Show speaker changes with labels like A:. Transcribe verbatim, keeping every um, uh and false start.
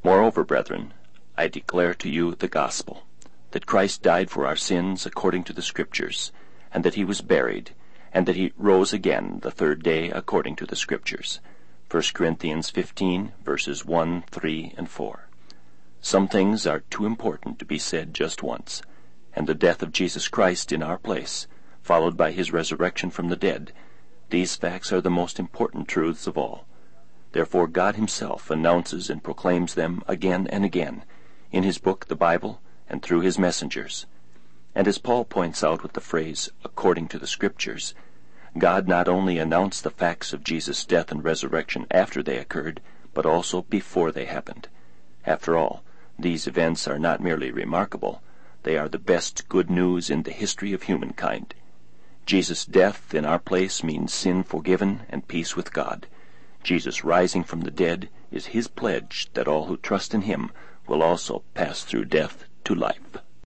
A: Moreover, brethren, I declare to you the gospel, that Christ died for our sins according to the Scriptures, and that he was buried, and that he rose again the third day according to the Scriptures. First Corinthians fifteen, verses one, three, and four. Some things are too important to be said just once, and the death of Jesus Christ in our place, followed by his resurrection from the dead, these facts are the most important truths of all. Therefore God himself announces and proclaims them again and again, in his book the Bible, and through his messengers. And as Paul points out with the phrase, according to the Scriptures, God not only announced the facts of Jesus' death and resurrection after they occurred, but also before they happened. After all, these events are not merely remarkable, they are the best good news in the history of humankind. Jesus' death in our place means sin forgiven and peace with God. Jesus rising from the dead is his pledge that all who trust in him will also pass through death to life.